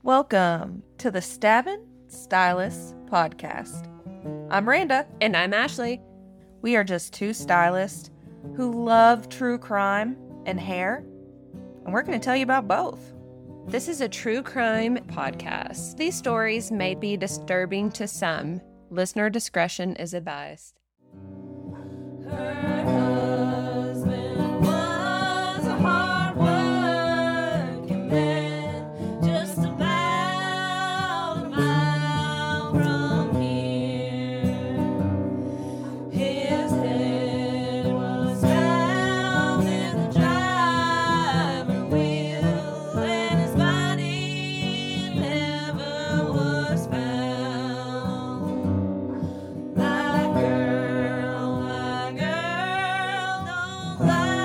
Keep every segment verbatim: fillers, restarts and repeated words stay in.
Welcome to the Stabbin' Stylists podcast. I'm Randa. And I'm Ashley. We are just two stylists who love true crime and hair, and we're going to tell you about both. This is a true crime podcast. These stories may be disturbing to some. Listener discretion is advised. Her husband was a hard-working man, just about a mile from here. His head was found in the driver wheel, and his body never was found. My girl, my girl, don't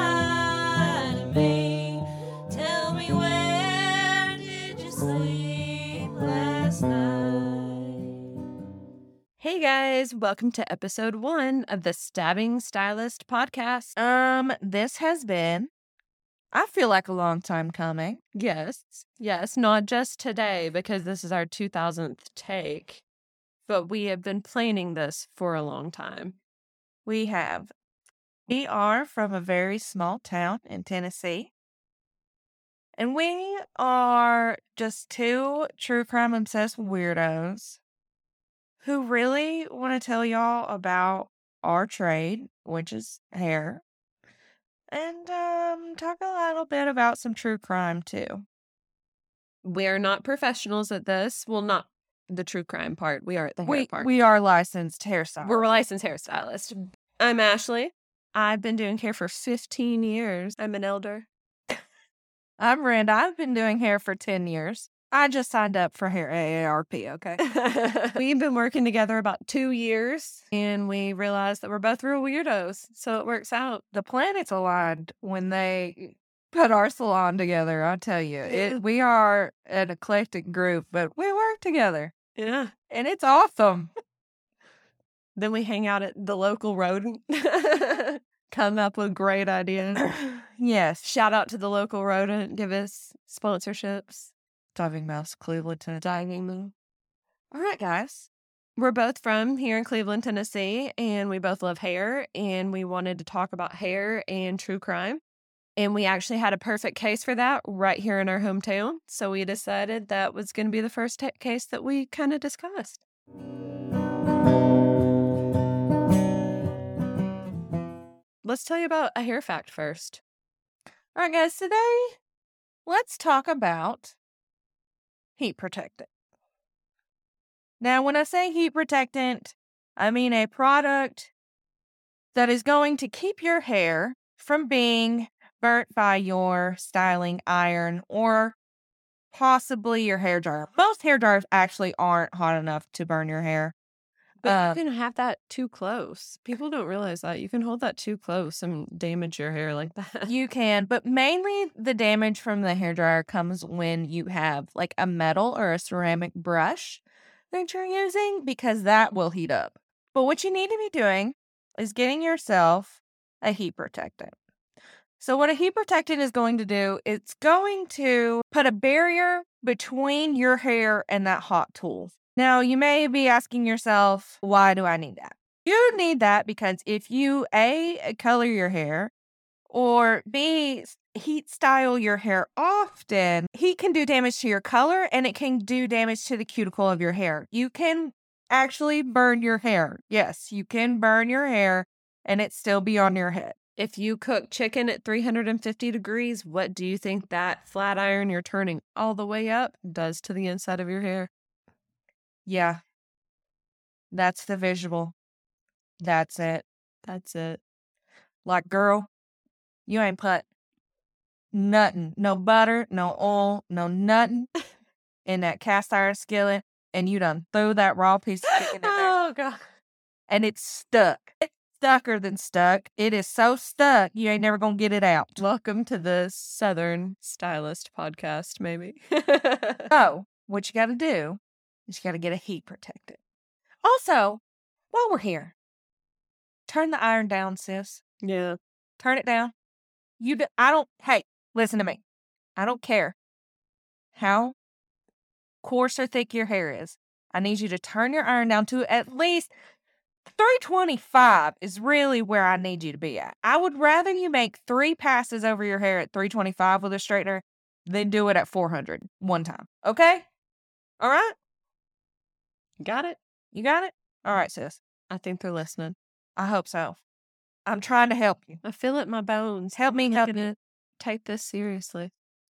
lie to me. Tell me, where did you sleep last night? Hey guys, welcome to episode one of the Stabbing Stylist podcast. Um, this has been, I feel like a long time coming. Yes, yes, not just today because this is our two thousandth take, but we have been planning this for a long time. We have, we are from a very small town in Tennessee, and we are just two true crime obsessed weirdos who really want to tell y'all about our trade, which is hair, and um, talk a little bit about some true crime too. We're not professionals at this. Well, not the true crime part. We are at the hair We part. we are licensed hairstylists. We're licensed hairstylists. I'm Ashley. I've been doing hair for fifteen years. I'm an elder. I'm Randa. I've been doing hair for ten years. I just signed up for hair A A R P, okay? We've been working together about two years, and we realized that we're both real weirdos, so it works out. The planets aligned when they put our salon together, I tell you. It, we are an eclectic group, but we work together, Yeah. and it's awesome. Then we hang out at the local rodent. Come up with great ideas. Yes. Shout out to the local rodent. Give us sponsorships. Diving Mouse, Cleveland, Tennessee. Diving Moon. All right, guys. We're both from here in Cleveland, Tennessee, and we both love hair, and we wanted to talk about hair and true crime. And we actually had a perfect case for that right here in our hometown. So we decided that was going to be the first ta- case that we kind of discussed. Let's tell you about a hair fact first. All right, guys. Today, let's talk about heat protectant. Now, when I say heat protectant, I mean a product that is going to keep your hair from being burnt by your styling iron or possibly your hair dryer. Most hair dryers actually aren't hot enough to burn your hair. But Uh, you can have that too close. People don't realize that. You can hold that too close and damage your hair like that. You can, but mainly the damage from the hair dryer comes when you have like a metal or a ceramic brush that you're using, because that will heat up. But what you need to be doing is getting yourself a heat protectant. So what a heat protectant is going to do, it's going to put a barrier between your hair and that hot tool. Now, you may be asking yourself, why do I need that? You need that because if you, A, color your hair, or B, heat style your hair often, heat can do damage to your color and it can do damage to the cuticle of your hair. You can actually burn your hair. Yes, you can burn your hair and it still be on your head. If you cook chicken at three hundred fifty degrees, what do you think that flat iron you're turning all the way up does to the inside of your hair? Yeah, that's the visual. That's it. That's it. Like, girl, you ain't put nothing, no butter, no oil, no nothing in that cast iron skillet, and you done threw that raw piece of chicken in there, Oh, God. and it's stuck. It's stucker than stuck. It is so stuck, you ain't never gonna get it out. Welcome to the Southern Stylist podcast, maybe. So, what you gotta do is you gotta get a heat protectant. Also, while we're here, turn the iron down, sis. Yeah. Turn it down. You, do, I don't, hey, listen to me. I don't care how coarse or thick your hair is, I need you to turn your iron down to at least three twenty-five is really where I need you to be at. I would rather you make three passes over your hair at three twenty-five with a straightener than do it at four hundred one time. Okay? All right? Got it? You got it? All right, sis. I think they're listening. I hope so. I'm trying to help you. I feel it in my bones. Help me I'm help you. gonna take this seriously.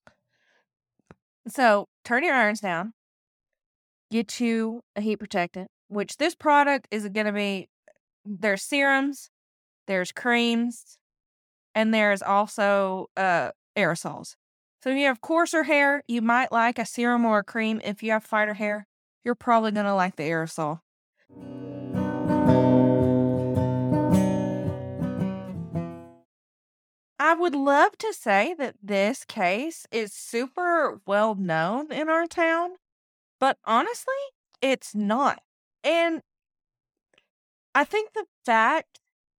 So turn your irons down. Get you a heat protectant, which this product is going to be, there's serums, there's creams, and there's also uh, aerosols. So if you have coarser hair, you might like a serum or a cream. If you have finer hair, you're probably going to like the aerosol. I would love to say that this case is super well known in our town, but honestly, it's not. And I think the fact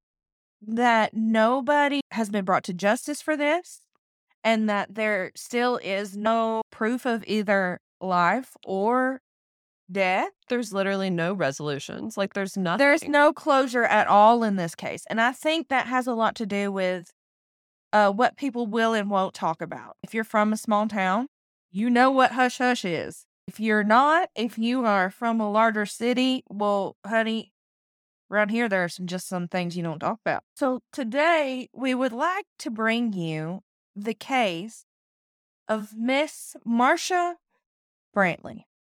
that nobody has been brought to justice for this and that there still is no proof of either life or death. There's literally no resolutions. Like, there's nothing. There's no closure at all in this case. And I think that has a lot to do with uh, what people will and won't talk about. If you're from a small town, you know what hush hush is. If you're not, if you are from a larger city, well, honey, around here, there are some, just some things you don't talk about. So today, we would like to bring you the case of Miss Marsha Brantley.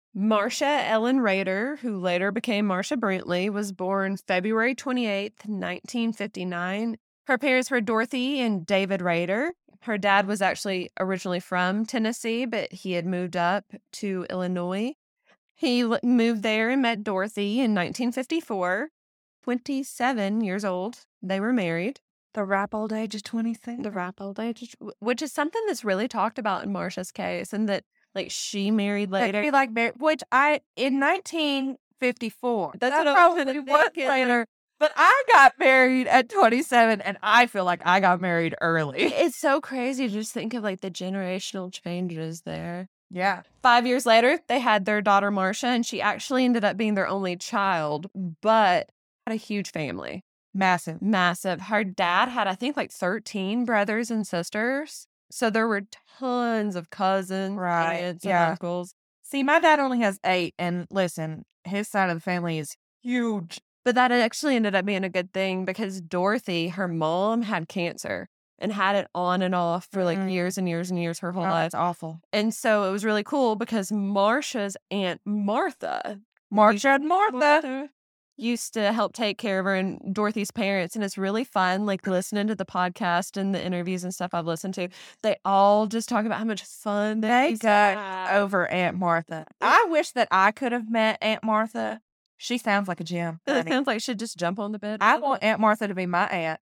Marsha Ellen Rader, who later became Marsha Brantley, was born February twenty-eighth, nineteen fifty-nine. Her parents were Dorothy and David Rader. Her dad was actually originally from Tennessee, but he had moved up to Illinois. He l- moved there and met Dorothy in nineteen fifty-four. twenty-seven years old. They were married. The ripe old age of twenty-six. The ripe old age, which is something that's really talked about in Marsha's case, and that, like, she married later. She like mar- which I in nineteen fifty-four. That's that what I was probably gonna was think, later. But I got married at twenty-seven, and I feel like I got married early. It's so crazy to just think of, like, the generational changes there. Yeah. Five years later, they had their daughter, Marsha, and she actually ended up being their only child, but had a huge family. Massive. Massive. Her dad had, I think, like thirteen brothers and sisters. So there were tons of cousins, Right, aunts, yeah. and uncles. See, my dad only has eight, and listen, his side of the family is huge. But that actually ended up being a good thing because Dorothy, her mom, had cancer and had it on and off for like Mm. years and years and years, her whole Oh, life. that's awful. And so it was really cool because Marsha's Aunt Martha, Marsha and Martha. used to help take care of her and Dorothy's parents. And it's really fun, like, listening to the podcast and the interviews and stuff I've listened to. They all just talk about how much fun they They used to got have. over Aunt Martha. I wish that I could have met Aunt Martha. She sounds like a gem. It honey. sounds like she'd just jump on the bed. I want Aunt Martha to be my aunt.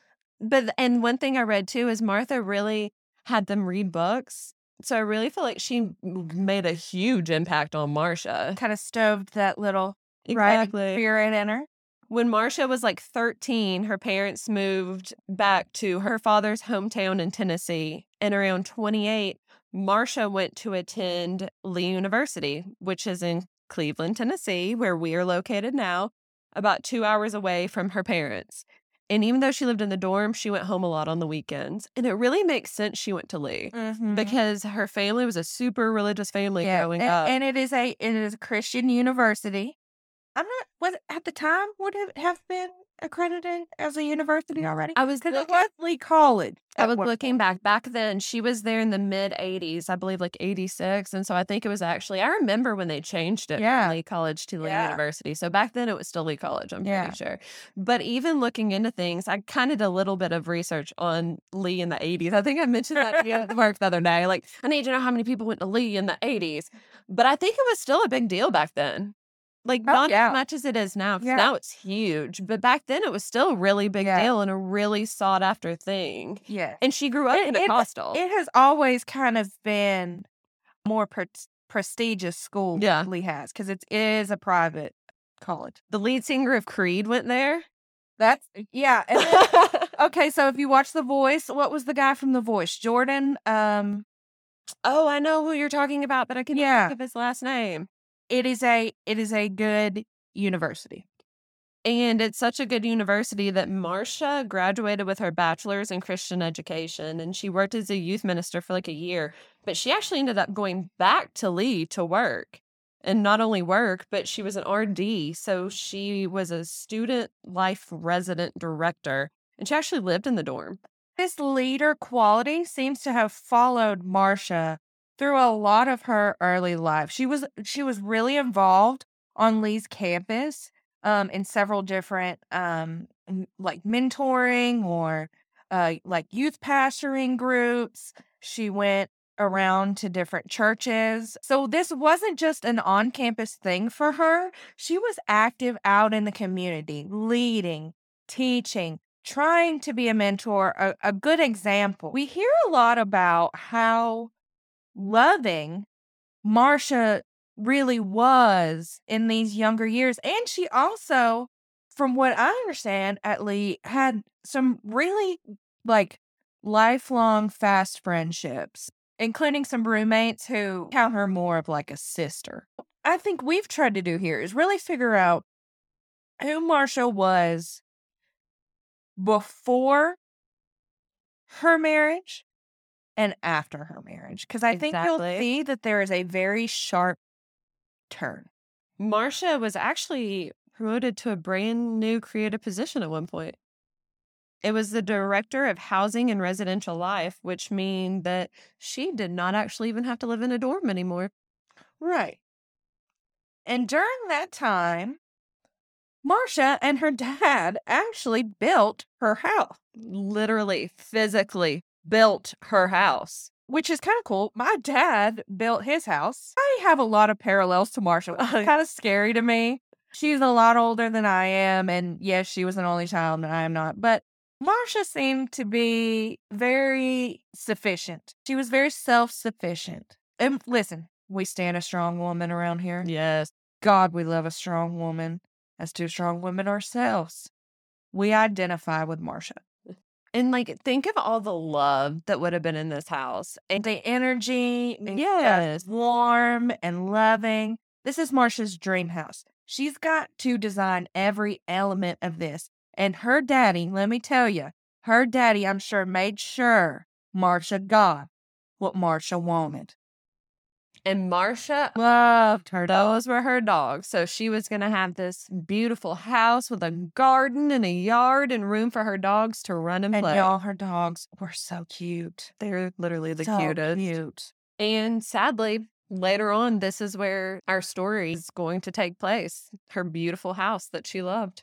But and one thing I read too is Martha really had them read books. So I really feel like she m- made a huge impact on Marsha. Kind of stoved that little writing Exactly. spirit in her. When Marsha was like thirteen, her parents moved back to her father's hometown in Tennessee. And around twenty-eight, Marsha went to attend Lee University, which is in Cleveland, Tennessee, where we are located now, about two hours away from her parents. And even though she lived in the dorm, she went home a lot on the weekends. And it really makes sense she went to Lee Mm-hmm. because her family was a super religious family Yeah, growing and, up. and it is a it is a Christian university. I'm not was at the time would it have been accredited as a university already? I was Because it looking- was Lee College. I at was one looking back. Back then, she was there in the mid eighties, I believe, like eighty-six. And so I think it was actually, I remember when they changed it Yeah. from Lee College to Lee Yeah. University. So back then it was still Lee College, I'm Yeah. pretty sure. But even looking into things, I kind of did a little bit of research on Lee in the eighties. I think I mentioned that to you at work the other day. Like, I need to know how many people went to Lee in the eighties. But I think it was still a big deal back then. Like, Oh, not yeah. as much as it is now. 'Cause Yeah. now it's huge. But back then it was still a really big Yeah. deal and a really sought after thing. Yeah. And she grew up It- in it- Pentecostal. It has always kind of been more pre- prestigious school Yeah. Lee has because it is a private college. The lead singer of Creed went there. That's yeah. And then, okay, so if you watch The Voice, what was the guy from The Voice? Jordan. Um, Oh, I know who you're talking about, but I couldn't Yeah. think of his last name. It is a it is a good university. And it's such a good university that Marcia graduated with her bachelor's in Christian education, and she worked as a youth minister for like a year. But she actually ended up going back to Lee to work. And not only work, but she was an R D. So she was a student life resident director, and she actually lived in the dorm. This leader quality seems to have followed Marcia through a lot of her early life. She was she was really involved on Lee's campus um, in several different um, m- like mentoring or uh, like youth pastoring groups. She went around to different churches. So this wasn't just an on-campus thing for her. She was active out in the community, leading, teaching, trying to be a mentor, a, a good example. We hear a lot about how loving Marcia really was in these younger years. And she also, from what I understand, at least had some really like lifelong fast friendships, including some roommates who count her more of like a sister. I think we've tried to do here is really figure out who Marcia was before her marriage and after her marriage, because I think you'll Exactly. see that there is a very sharp turn. Marcia was actually promoted to a brand new creative position at one point. It was the director of housing and residential life, which means that she did not actually even have to live in a dorm anymore. Right. And during that time, Marcia and her dad actually built her house, Literally, physically built her house. which is kind of cool. My dad built his house. I have a lot of parallels to Marcia. It's kind of scary to me. She's a lot older than I am, and yes, she was an only child, and I am not. But Marcia seemed to be very sufficient. She was very self-sufficient. And listen, we stand a strong woman around here. Yes. God, we love a strong woman. As two strong women ourselves, we identify with Marcia. And like, think of all the love that would have been in this house. And the energy, and Yes. just warm and loving. This is Marcia's dream house. She's got to design every element of this. And her daddy, let me tell you, her daddy, I'm sure, made sure Marcia got what Marcia wanted. And Marcia Loved her dog. Those were her dogs. So she was going to have this beautiful house with a garden and a yard and room for her dogs to run and And play. y'all, her dogs were so cute. They're literally the So cutest. cute. And sadly, later on, this is where our story is going to take place. Her beautiful house that she loved.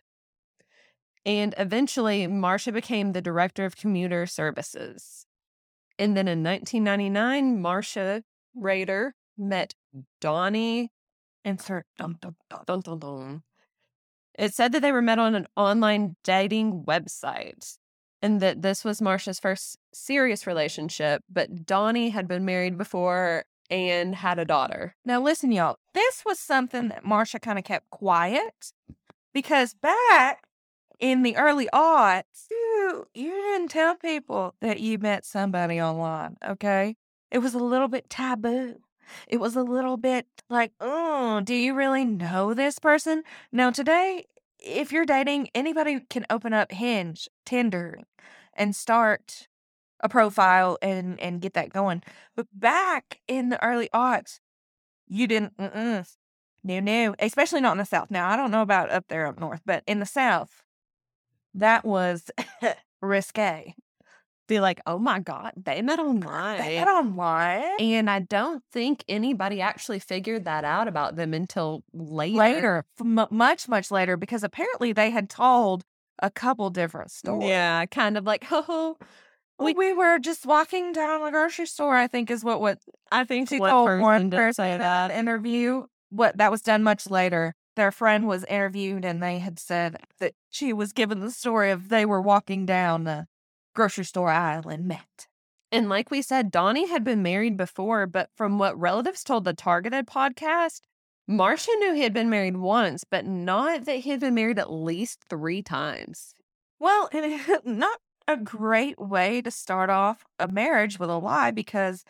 And eventually, Marcia became the director of commuter services. And then in nineteen ninety-nine, Marcia Rader met Donnie. Insert dum dum dum. Dun, dun, dun. It said that they were met on an online dating website and that this was Marcia's first serious relationship, but Donnie had been married before and had a daughter. Now, listen, y'all, this was something that Marcia kind of kept quiet because back in the early aughts, you, you didn't tell people that you met somebody online, okay? It was a little bit taboo. It was a little bit like, oh, do you really know this person? Now, today, if you're dating, anybody can open up Hinge, Tinder, and start a profile and and get that going. But back in the early aughts, you didn't. Mm-mm. No, no, especially not in the South. Now I don't know about up there up north, but in the South, that was risque. Be like, oh my God, they met online. They met online And I don't think anybody actually figured that out about them until later. later, m- much much later, because apparently they had told a couple different stories. Yeah, kind of like, oh, we, we were just walking down the grocery store. I think is what what I think she one told person one did person say in that. that interview. What that was done much later. Their friend was interviewed, and they had said that she was given the story of they were walking down the grocery store aisle and met. And like we said, Donnie had been married before, but from what relatives told the Targeted podcast, Marcia knew he had been married once, but not that he had been married at least three times. Well, and not a great way to start off a marriage with a lie, because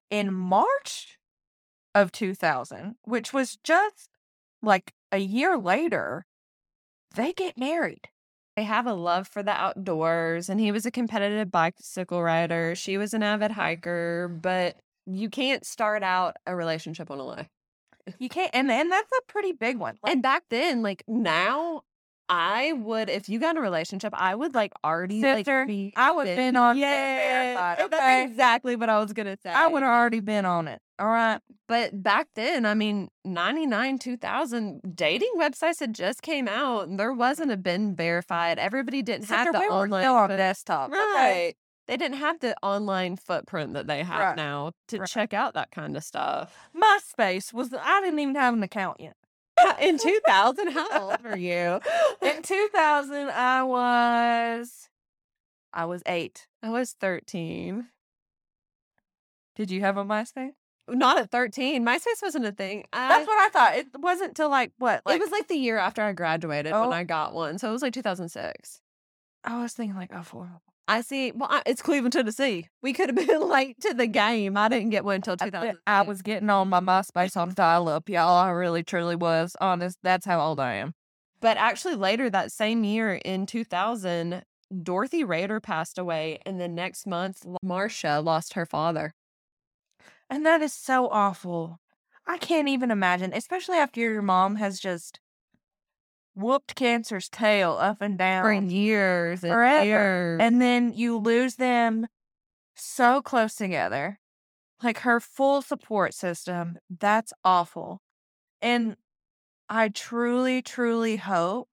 in March of two thousand, which was just like a year later, they get married. They have a love for the outdoors, and he was a competitive bicycle rider. She was an avid hiker, but you can't start out a relationship on a lie. You can't, and, and that's a pretty big one. Like, And back then, like now, I would, if you got in a relationship, I would like already sister, like be I would have been on it, yeah, verified, that's okay? exactly what I was gonna say. I would have already been on it. All right. But back then, I mean, ninety-nine, two thousand, dating websites had just came out, and there wasn't a been verified. Everybody didn't have Sister, the we were online still on foot- desktop. Okay? right. They didn't have the online footprint that they have Right. now to Right. check out that kind of stuff. MySpace was, I didn't even have an account yet. In two thousand, how old were you? In two thousand, I was, I was eight. I was thirteen. Did you have a MySpace? Not at thirteen. MySpace wasn't a thing. I, That's what I thought. It wasn't till like what? Like, it was like the year after I graduated Oh. when I got one. So it was like two thousand six. I was thinking like oh four. I see. Well, I, it's Cleveland, Tennessee. We could have been late to the game. I didn't get one until I, two thousand. I was getting on my MySpace on dial up, y'all. I really truly was. Honest, that's how old I am. But actually, later that same year in two thousand, Dorothy Rader passed away, and the next month, Marcia lost her father. And that is so awful. I can't even imagine, especially after your mom has just whooped cancer's tail up and down For years and forever. years. And then you lose them so close together. Like her full support system. That's awful. And I truly, truly hope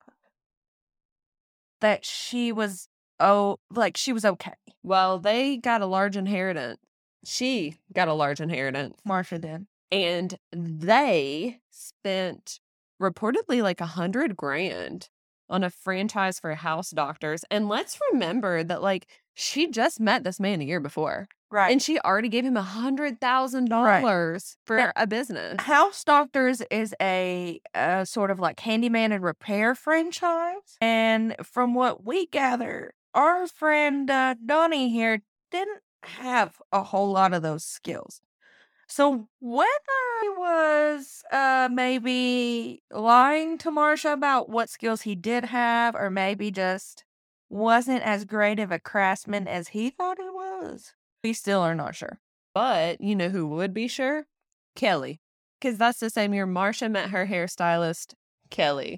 that she was, oh, like she was okay. Well, they got a large inheritance. She got a large inheritance. Marcia did. And they spent reportedly like a hundred grand on a franchise for house doctors. And let's remember that, like, she just met this man a year before. Right. And she already gave him a hundred thousand dollars for Now- a business. House Doctors is a, a sort of like handyman and repair franchise. And from what we gather, our friend uh, Donnie here didn't have a whole lot of those skills. So whether he was uh, maybe lying to Marcia about what skills he did have, or maybe just wasn't as great of a craftsman as he thought he was, we still are not sure. But you know who would be sure? Kelly. Because that's the same year Marcia met her hairstylist, Kelly.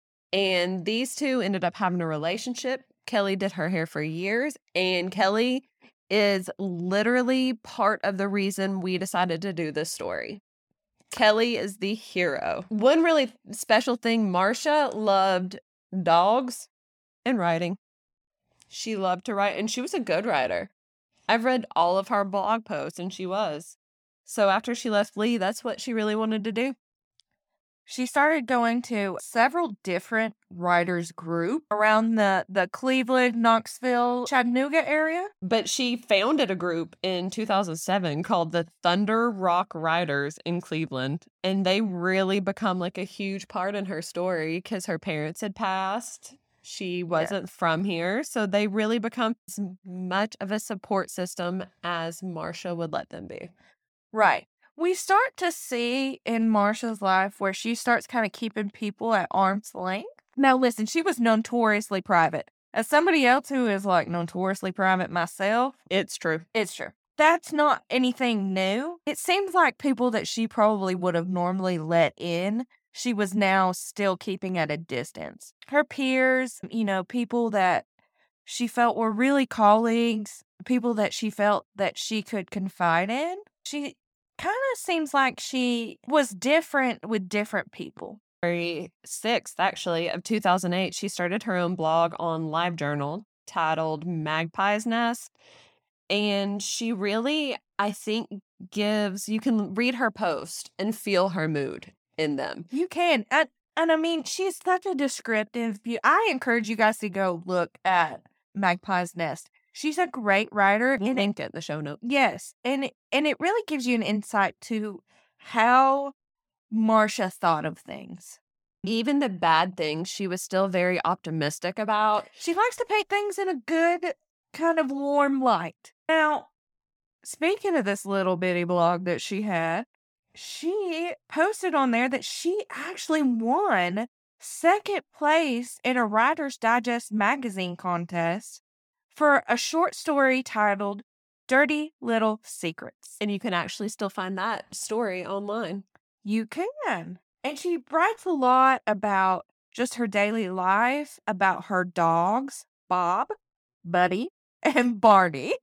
And these two ended up having a relationship. Kelly did her hair for years, and Kelly is literally part of the reason we decided to do this story. Kelly is the hero. One really special thing, Marcia loved dogs and writing. She loved to write, and she was a good writer. I've read all of her blog posts, and she was. So after she left Lee, that's what she really wanted to do. She started going to several different writers group around the, the Cleveland, Knoxville, Chattanooga area. But she founded a group in two thousand seven called the Thunder Rock Writers in Cleveland. And they really become like a huge part in her story because her parents had passed. She wasn't from here. So they really become as much of a support system as Marcia would let them be. Right. We start to see in Marcia's life where she starts kind of keeping people at arm's length. Now, listen, she was notoriously private. As somebody else who is like notoriously private myself, It's true. it's true. That's not anything new. It seems like people that she probably would have normally let in, she was now still keeping at a distance. Her peers, you know, people that she felt were really colleagues, people that she felt that she could confide in. She kind of seems like she was different with different people. February sixth, actually, of two thousand eight, she started her own blog on LiveJournal titled Magpie's Nest. And she really, I think, gives, you can read her post and feel her mood in them. You can. And, and I mean, she's such a descriptive. view- I encourage you guys to go look at Magpie's Nest. She's a great writer. We'll And it, link it in the show notes. yes. And it, and it really gives you an insight to how Marcia thought of things. Even the bad things, she was still very optimistic about. She likes to paint things in a good, kind of warm light. Now, speaking of this little bitty blog that she had, she posted on there that she actually won second place in a Writer's Digest magazine contest for a short story titled Dirty Little Secrets. And you can actually still find that story online. You can. And she writes a lot about just her daily life, about her dogs, Bob, Buddy, and Barney.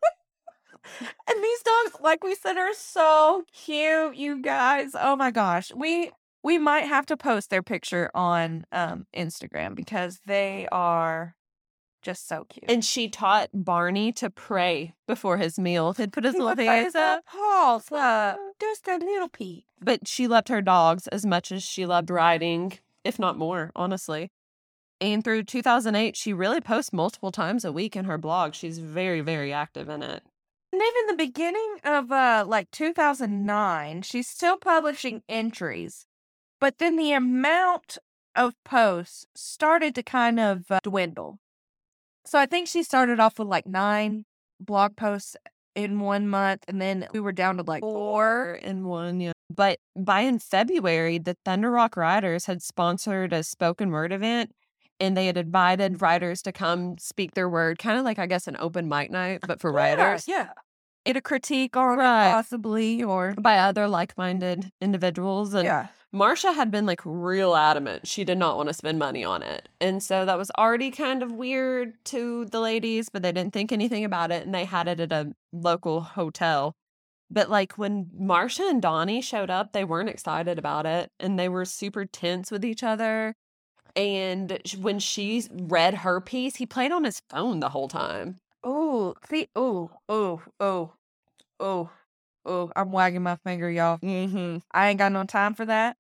And these dogs, like we said, are so cute, you guys. Oh my gosh. We we might have to post their picture on um Instagram because they are just so cute. And she taught Barney to pray before his meal. He'd put his little hands up. Paws up. Just a little peep. But she loved her dogs as much as she loved writing, if not more, honestly. And through two thousand eight, she really posts multiple times a week in her blog. She's very, very active in it. And even the beginning of uh like two thousand nine, she's still publishing entries. But then the amount of posts started to kind of uh, dwindle. So I think she started off with like nine blog posts in one month, and then we were down to like four in one, yeah. But by in February, the Thunder Rock Writers had sponsored a spoken word event, and they had invited writers to come speak their word, kind of like, I guess, an open mic night, but for writers. Yeah. Get a critique on Right. possibly, or By other like-minded individuals. And yeah. Marcia had been like real adamant. She did not want to spend money on it. And so that was already kind of weird to the ladies, but they didn't think anything about it. And they had it at a local hotel. But like when Marcia and Donnie showed up, they weren't excited about it. And they were super tense with each other. And sh- when she read her piece, he played on his phone the whole time. Oh, see, oh, oh, oh, oh, oh, I'm wagging my finger, y'all. Mm-hmm. I ain't got no time for that.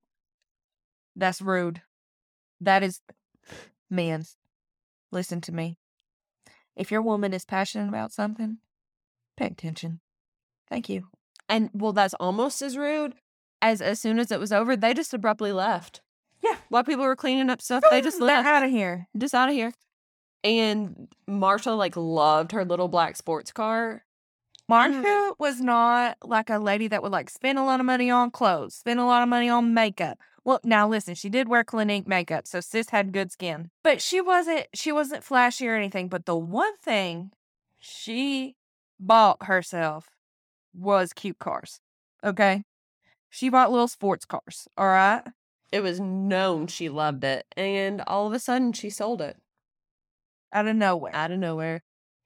That's rude. That is, man, listen to me. If your woman is passionate about something, pay attention. Thank you. And well, that's almost as rude as as soon as it was over, they just abruptly left. Yeah. While people were cleaning up stuff, they just They're left. out of here. Just out of here. And Marsha, like, loved her little black sports car. Marcia was not like a lady that would like spend a lot of money on clothes, spend a lot of money on makeup. Well, now listen, she did wear Clinique makeup, so sis had good skin. But she wasn't she wasn't flashy or anything. But the one thing she bought herself was cute cars. Okay? She bought little sports cars, all right? It was known she loved it. And all of a sudden, she sold it. Out of nowhere. Out of nowhere.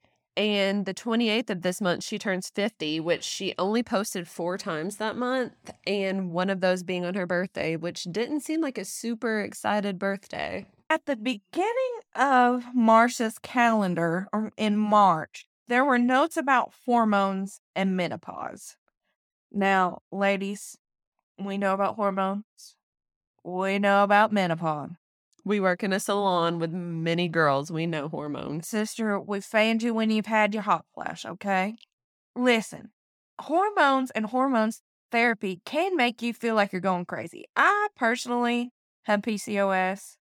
And the twenty-eighth of this month, she turns fifty, which she only posted four times that month. And one of those being on her birthday, which didn't seem like a super excited birthday. At the beginning of Marcia's calendar, or in March, there were notes about hormones and menopause. Now, ladies, we know about hormones. We know about menopause. We work in a salon with many girls. We know hormones. Sister, we fanned you when you've had your hot flash, okay? Listen, hormones and hormones therapy can make you feel like you're going crazy. I personally have P C O S.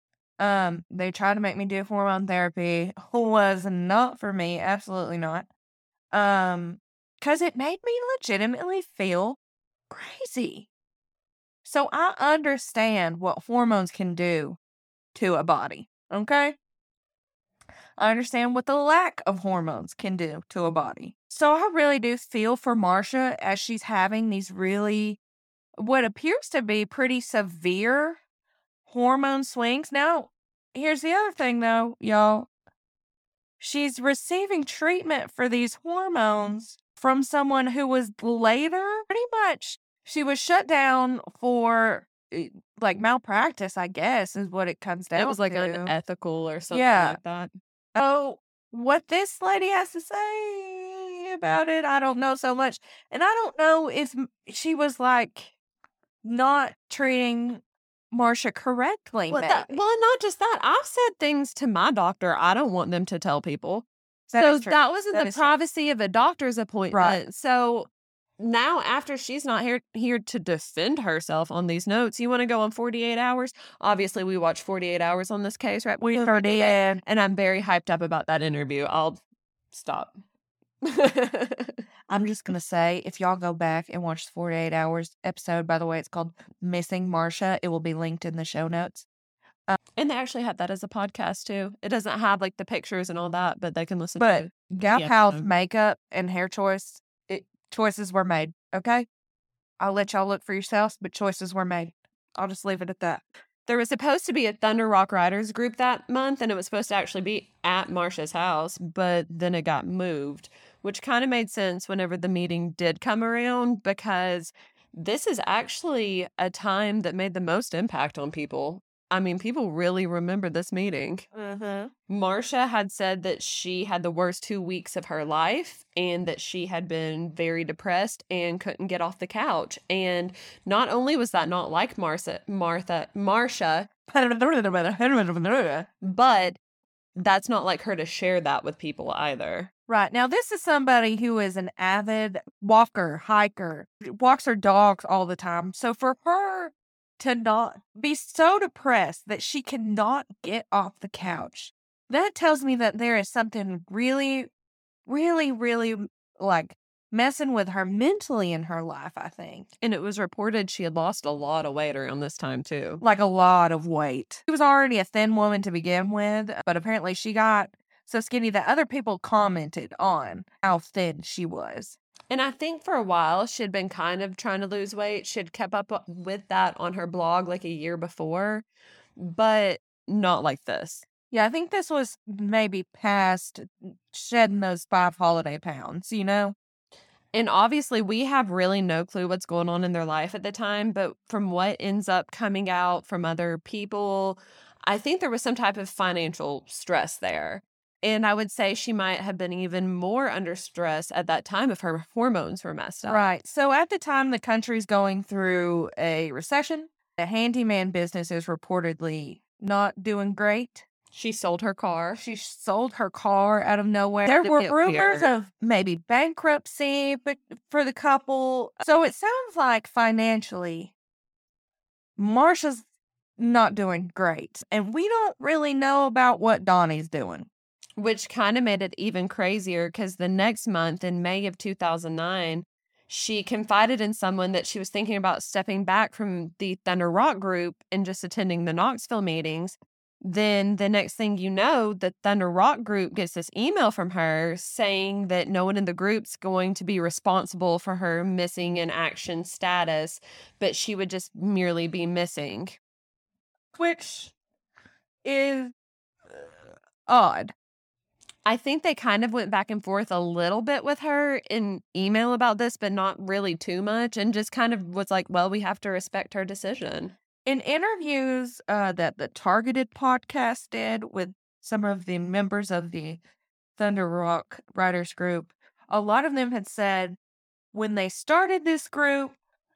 Um, they tried to make me do hormone therapy. Was not for me. Absolutely not. Um, because it made me legitimately feel crazy. So I understand what hormones can do to a body, okay? I understand what the lack of hormones can do to a body. So I really do feel for Marcia as she's having these really, what appears to be pretty severe hormone swings. Now, here's the other thing though, y'all. She's receiving treatment for these hormones from someone who was later, pretty much, she was shut down for like malpractice, I guess, is what it comes down to. It was like unethical or something Yeah. like that. Oh, what this lady has to say about it, I don't know so much. And I don't know if m- she was like not treating Marcia correctly. Well, that, maybe. well, not just that. I've said things to my doctor I don't want them to tell people. That so is true. that was in That the is true. privacy of a doctor's appointment. Right. So now, after she's not here here to defend herself on these notes, you want to go on forty-eight hours? Obviously, we watched forty-eight hours on this case, right? We sure did. And I'm very hyped up about that interview. I'll stop. I'm just going to say, if y'all go back and watch the forty-eight hours episode, by the way, it's called Missing Marsha. It will be linked in the show notes. And they actually have that as a podcast too. It doesn't have like the pictures and all that, but they can listen But to Gal the Pal's episode. makeup and hair choice, it, choices were made, okay? I'll let y'all look for yourselves, but choices were made. I'll just leave it at that. There was supposed to be a Thunder Rock Riders group that month, and it was supposed to actually be at Marsha's house, but then it got moved, which kind of made sense whenever the meeting did come around, because this is actually a time that made the most impact on people. I mean, people really remember this meeting. Mm-hmm. Marsha had said that she had the worst two weeks of her life and that she had been very depressed and couldn't get off the couch. And not only was that not like Martha, Martha, Marsha, but that's not like her to share that with people either. Right. Now, this is somebody who is an avid walker, hiker, walks her dogs all the time. So for her to not be so depressed that she cannot get off the couch, that tells me that there is something really, really, really like messing with her mentally in her life, I think. And it was reported she had lost a lot of weight around this time too. Like a lot of weight. She was already a thin woman to begin with, but apparently she got so skinny that other people commented on how thin she was. And I think for a while she had been kind of trying to lose weight. She had kept up with that on her blog like a year before, but not like this. Yeah, I think this was maybe past shedding those five holiday pounds, you know? And obviously, we have really no clue what's going on in their life at the time, but from what ends up coming out from other people, I think there was some type of financial stress there. And I would say she might have been even more under stress at that time if her hormones were messed up. Right. So at the time, the country's going through a recession. The handyman business is reportedly not doing great. She sold her car. She sold her car out of nowhere. There were It rumors weird. of maybe bankruptcy but for the couple. So it sounds like financially, Marsha's not doing great. And we don't really know about what Donnie's doing. Which kind of made it even crazier because the next month, in May of two thousand nine, she confided in someone that she was thinking about stepping back from the Thunder Rock group and just attending the Knoxville meetings. Then the next thing you know, the Thunder Rock group gets this email from her saying that no one in the group's going to be responsible for her missing in action status, but she would just merely be missing. Which is uh, odd. I think they kind of went back and forth a little bit with her in email about this, but not really too much, and just kind of was like, well, we have to respect her decision. In interviews uh, that the Targeted podcast did with some of the members of the Thunder Rock Writers Group, a lot of them had said when they started this group,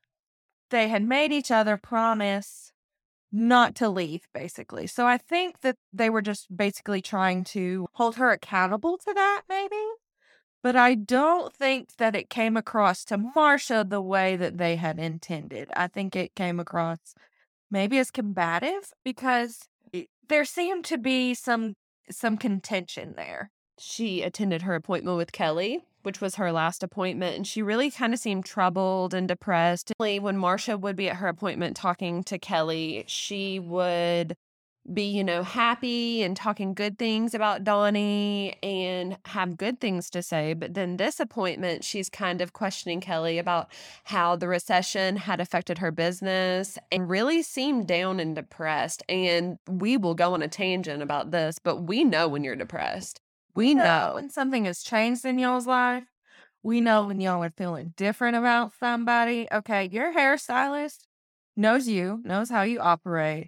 they had made each other promise not to leave, basically. So I think that they were just basically trying to hold her accountable to that, maybe. But I don't think that it came across to Marsha the way that they had intended. I think it came across maybe as combative because there seemed to be some some contention there. She attended her appointment with Kelly, which was her last appointment, and she really kind of seemed troubled and depressed. When Marsha would be at her appointment talking to Kelly, she would be, you know, happy and talking good things about Donnie and have good things to say. But then this appointment, she's kind of questioning Kelly about how the recession had affected her business and really seemed down and depressed. And we will go on a tangent about this, but we know when you're depressed. We know when something has changed in y'all's life. We know when y'all are feeling different about somebody. Okay, your hairstylist knows you, knows how you operate,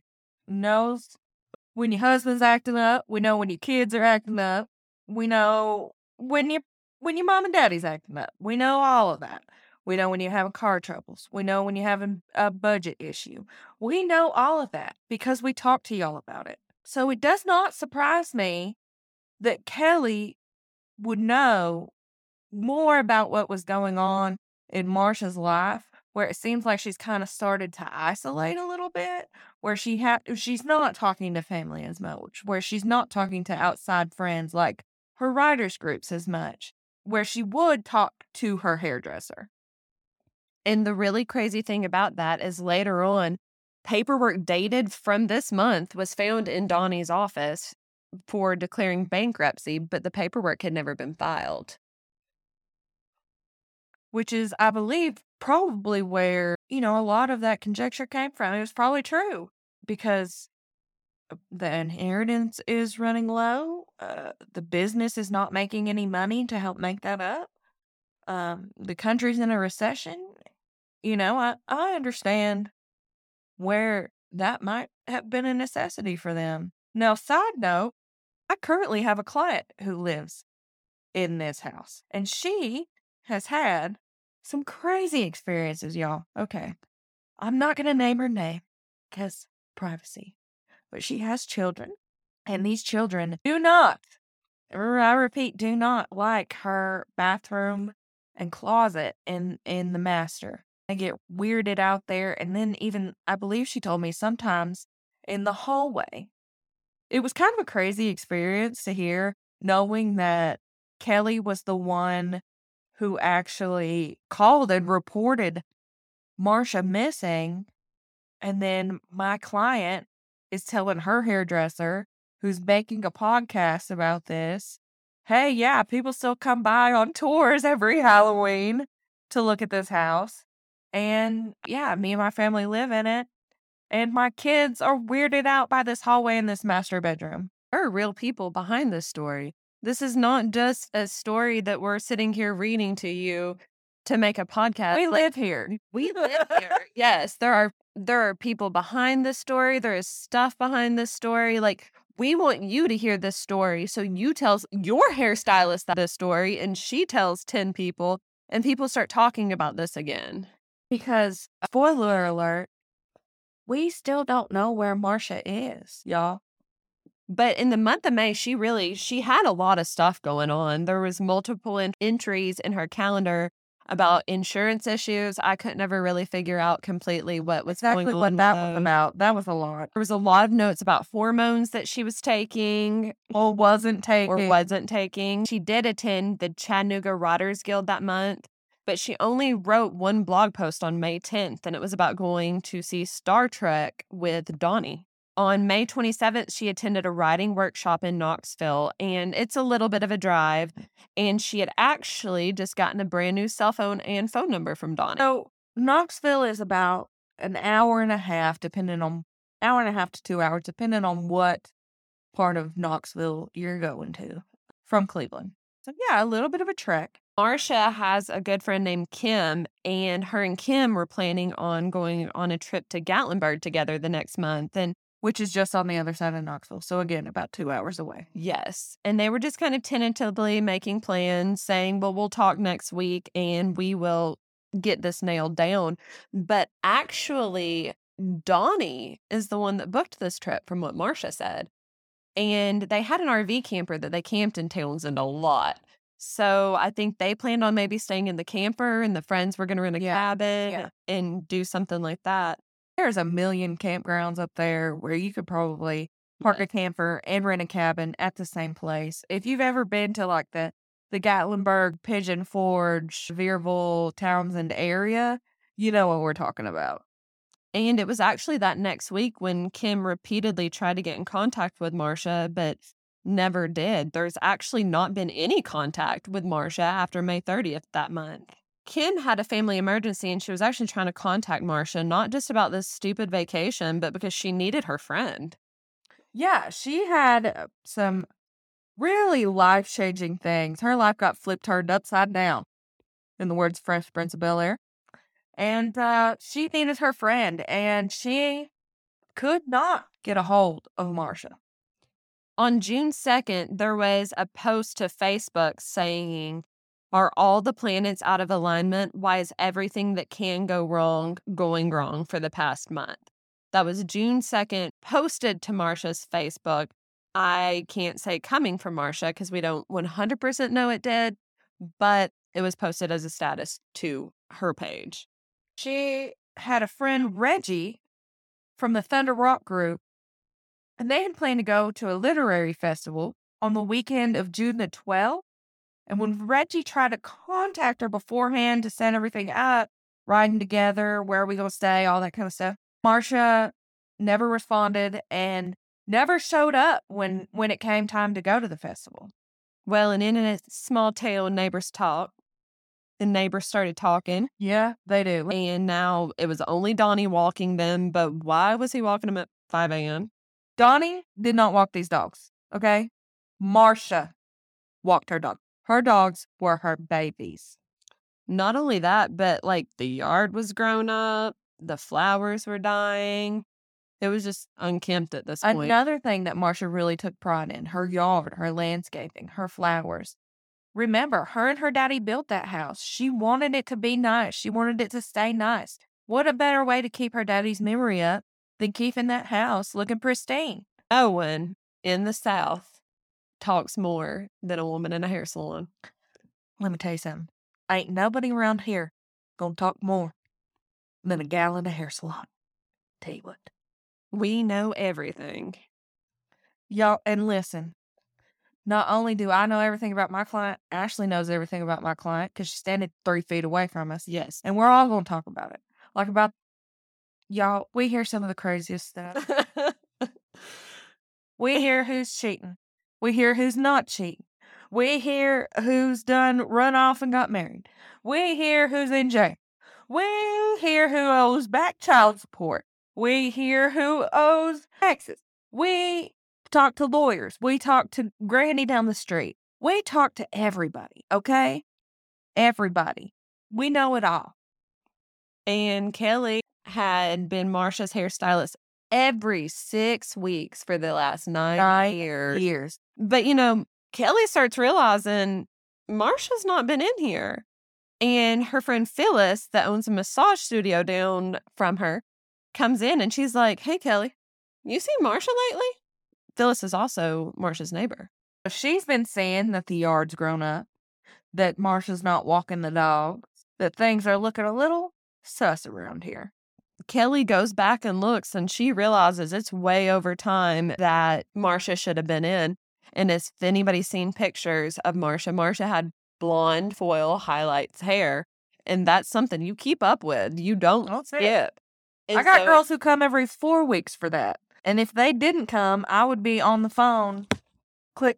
knows when your husband's acting up. We know when your kids are acting up. We know when you when your mom and daddy's acting up. We know all of that. We know when you're having car troubles. We know when you're having a budget issue. We know all of that because we talk to y'all about it. So it does not surprise me that Kelly would know more about what was going on in Marsha's life, where it seems like she's kind of started to isolate a little bit, where she ha- she's not talking to family as much, where she's not talking to outside friends like her writers groups as much. where she would talk to her hairdresser. And the really crazy thing about that is later on, paperwork dated from this month was found in Donnie's office for declaring bankruptcy, but the paperwork had never been filed. Which is, I believe, probably where, you know, a lot of that conjecture came from. It was probably true because the inheritance is running low. Uh, the business is not making any money to help make that up. Um, the country's in a recession. You know, I, I understand where that might have been a necessity for them. Now, side note, I currently have a client who lives in this house, and she has had some crazy experiences, y'all. Okay. I'm not going to name her name because privacy, but she has children, and these children do not, I repeat, do not like her bathroom and closet in, in the master. They get weirded out there, and then even, I believe she told me sometimes in the hallway. It was kind of a crazy experience to hear, knowing that Kelly was the one who actually called and reported Marsha missing. And then my client is telling her hairdresser, who's making a podcast about this, hey, yeah, people still come by on tours every Halloween to look at this house. And yeah, me and my family live in it. And my kids are weirded out by this hallway in this master bedroom. There are real people behind this story. This is not just a story that we're sitting here reading to you to make a podcast. We live here. We live here. Yes, there are there are people behind this story. There is stuff behind this story. Like, we want you to hear this story. So you tell your hairstylist that this story, and she tells ten people, and people start talking about this again. Because, spoiler alert, we still don't know where Marsha is, y'all. But in the month of May, she really, she had a lot of stuff going on. There was multiple en- entries in her calendar about insurance issues. I couldn't ever really figure out completely what was Exactly going on. what that was about. That was a lot. There was a lot of notes about hormones that she was taking Or wasn't taking. or wasn't taking. She did attend the Chattanooga Writers Guild that month, but she only wrote one blog post on May tenth, and it was about going to see Star Trek with Donnie. On May twenty-seventh, she attended a writing workshop in Knoxville, and it's a little bit of a drive, and she had actually just gotten a brand new cell phone and phone number from Donnie. So, Knoxville is about an hour and a half, depending on, hour and a half to two hours, depending on what part of Knoxville you're going to from Cleveland. So, yeah, a little bit of a trek. Marsha has a good friend named Kim, and her and Kim were planning on going on a trip to Gatlinburg together the next month, and which is just on the other side of Knoxville. So again, about two hours away. yes. And they were just kind of tentatively making plans, saying, well, we'll talk next week and we will get this nailed down. But actually, Donnie is the one that booked this trip, from what Marsha said. And they had an R V camper that they camped in Townsend a lot. So I think they planned on maybe staying in the camper, and the friends were going to rent a Yeah. cabin Yeah. and do something like that. There's a million campgrounds up there where you could probably park a camper and rent a cabin at the same place. If you've ever been to like the, the Gatlinburg, Pigeon Forge, Veerville, Townsend area, you know what we're talking about. And it was actually that next week when Kim repeatedly tried to get in contact with Marsha, but never did. There's actually not been any contact with Marsha after May thirtieth that month. Kim had a family emergency, and she was actually trying to contact Marsha, not just about this stupid vacation, but because she needed her friend. Yeah, she had uh, some really life-changing things. Her life got flipped, turned upside down, in the words of Fresh Prince of Bel-Air. And uh, she needed her friend, and she could not get a hold of Marsha. On June second, there was a post to Facebook saying, are all the planets out of alignment? Why is everything that can go wrong going wrong for the past month? That was June second, posted to Marsha's Facebook. I can't say coming from Marsha because we don't one hundred percent know it did, but it was posted as a status to her page. She had a friend, Reggie, from the Thunder Rock group, and they had planned to go to a literary festival on the weekend of June the twelfth. And when Reggie tried to contact her beforehand to set everything up, riding together, where are we going to stay, all that kind of stuff, Marcia never responded and never showed up when, when it came time to go to the festival. Well, and in a small town, neighbors talk. The neighbors started talking. Yeah, they do. And now it was only Donnie walking them. But why was he walking them at five a.m.? Donnie did not walk these dogs, okay? Marcia walked her dog. Her dogs were her babies. Not only that, but like the yard was grown up. The flowers were dying. It was just unkempt at this point. Another thing that Marcia really took pride in, her yard, her landscaping, her flowers. Remember, her and her daddy built that house. She wanted it to be nice. She wanted it to stay nice. What a better way to keep her daddy's memory up than keeping that house looking pristine? No one in the South talks more than a woman in a hair salon. Let me tell you something. Ain't nobody around here gonna talk more than a gal in a hair salon. Tell you what. We know everything. Y'all, and listen, not only do I know everything about my client, Ashley knows everything about my client because she's standing three feet away from us. Yes. And we're all going to talk about it. Like about, y'all, we hear some of the craziest stuff. We hear who's cheating. We hear who's not cheating. We hear who's done run off and got married. We hear who's in jail. We hear who owes back child support. We hear who owes taxes. We talk to lawyers. We talk to Granny down the street. We talk to everybody, okay? Everybody. We know it all. And Kelly had been Marcia's hairstylist every six weeks for the last nine, nine years. years. But, you know, Kelly starts realizing Marcia's not been in here. And her friend Phyllis, that owns a massage studio down from her, comes in and she's like, "Hey, Kelly, you seen Marcia lately?" Phyllis is also Marcia's neighbor. She's been saying that the yard's grown up, that Marcia's not walking the dogs, that things are looking a little sus around here. Kelly goes back and looks and she realizes it's way over time that Marcia should have been in. And if anybody's seen pictures of Marcia, Marcia had blonde foil highlights hair. And that's something you keep up with. You don't That's skip. it. And I got so, girls who come every four weeks for that. And if they didn't come, I would be on the phone. Click,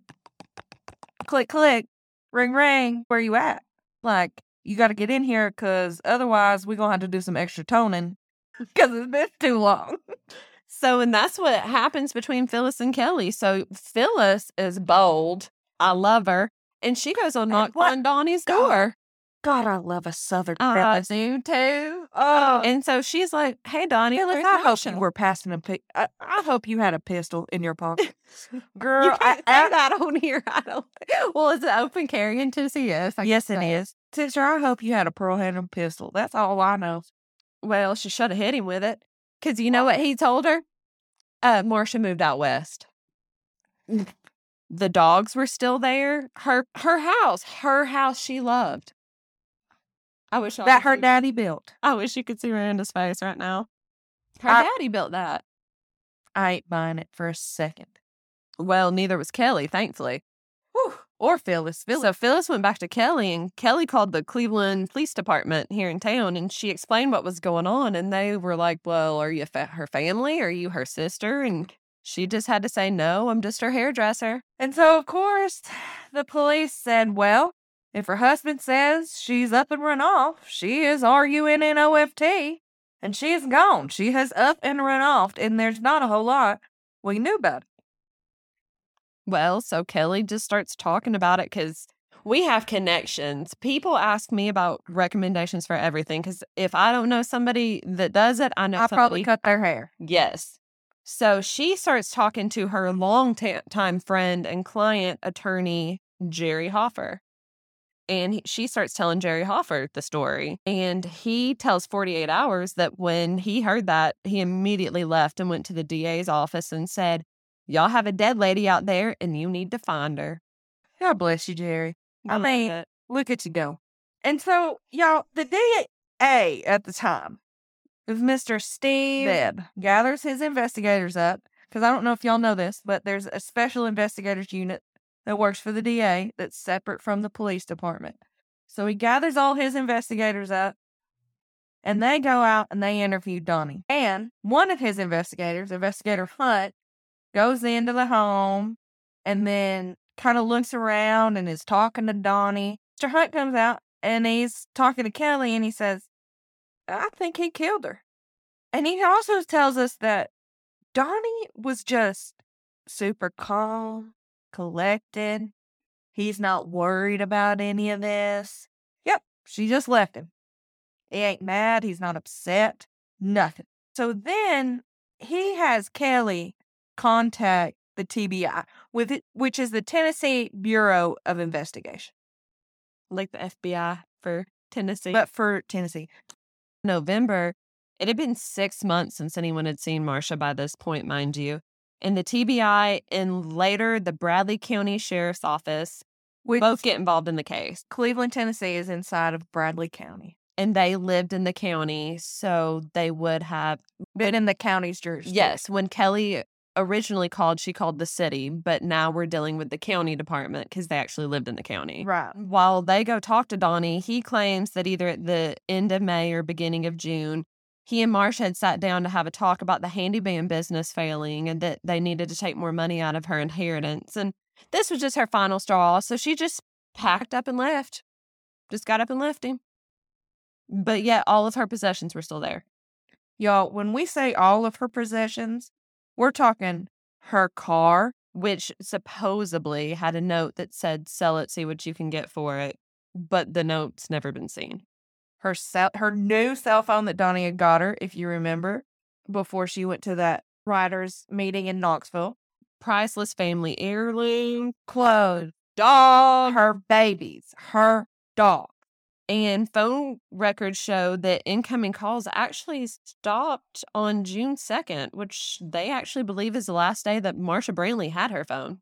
click, click, ring, ring. Where you at? Like, you got to get in here because otherwise we're going to have to do some extra toning because it's been too long. So, and that's what happens between Phyllis and Kelly. So Phyllis is bold. I love her. And she goes on knock on Donnie's door. God, I love a Southern I Phyllis. do too. Oh, And so she's like, "Hey, Donnie, Phyllis, where's I hope Marcia?" you were passing a pic. I, I hope you had a pistol in your pocket. Girl, You I, can't say I, that on here. I don't. Well, is it open carry in Tennessee? Yes. I yes, guess it so. is. Sister, I hope you had a pearl-handled pistol. That's all I know. Well, she should have hit him with it. Because you know what he told her? Uh, Marcia moved out west. The dogs were still there. Her her house. Her house she loved. I wish y'all That could her see- daddy built. I wish you could see Miranda's face right now. Her I- daddy built that. I ain't buying it for a second. Well, neither was Kelly, thankfully. Whew. Or Phyllis. Phyllis. So Phyllis went back to Kelly, and Kelly called the Cleveland Police Department here in town, and she explained what was going on. And they were like, "Well, are you fa- her family? Are you her sister?" And she just had to say, "No, I'm just her hairdresser." And so, of course, the police said, well, if her husband says she's up and run off, she is R U N N O F T, and she is gone. She has up and run off, and there's not a whole lot we knew about it. Well, so Kelly just starts talking about it because we have connections. People ask me about recommendations for everything because if I don't know somebody that does it, I know I somebody. probably cut their hair. Yes. So she starts talking to her long-time friend and client attorney, Jerry Hoffer. And he, she starts telling Jerry Hoffer the story. And he tells forty-eight hours that when he heard that, he immediately left and went to the D A's office and said, "Y'all have a dead lady out there and you need to find her." God bless you, Jerry. I Love mean, it. look at you go. And so, y'all, the D A at the time, if Mister Steve Bebb gathers his investigators up, because I don't know if y'all know this, but there's a special investigators unit that works for the D A that's separate from the police department. So he gathers all his investigators up, and they go out and they interview Donnie. And one of his investigators, Investigator Hunt, goes into the home and then kind of looks around and is talking to Donnie. Mister Hunt comes out and he's talking to Kelly and he says, I think he killed her. And he also tells us that Donnie was just super calm, collected. He's not worried about any of this. Yep, she just left him. He ain't mad. He's not upset. Nothing. So then he has Kelly contact the T B I, with it, which is the Tennessee Bureau of Investigation. Like the F B I for Tennessee. But for Tennessee. November, it had been six months since anyone had seen Marsha by this point, mind you. And the T B I and later the Bradley County Sheriff's Office Which, both get involved in the case. Cleveland, Tennessee is inside of Bradley County. And they lived in the county, so they would have been in the county's jurisdiction. Yes, when Kelly originally called, she called the city, but now we're dealing with the county department because they actually lived in the county. Right. While they go talk to Donnie, he claims that either at the end of May or beginning of June, he and Marsha had sat down to have a talk about the handyman business failing and that they needed to take more money out of her inheritance. And this was just her final straw, so she just packed up and left. Just got up and left him. But yet all of her possessions were still there. Y'all, when we say all of her possessions, we're talking her car, which supposedly had a note that said, sell it, see what you can get for it. But the note's never been seen. Her cell, her new cell phone that Donnie had got her, if you remember, before she went to that writers' meeting in Knoxville. Priceless family heirloom, clothes, dog, her babies, her dog. And phone records show that incoming calls actually stopped on June second, which they actually believe is the last day that Marsha Brantley had her phone.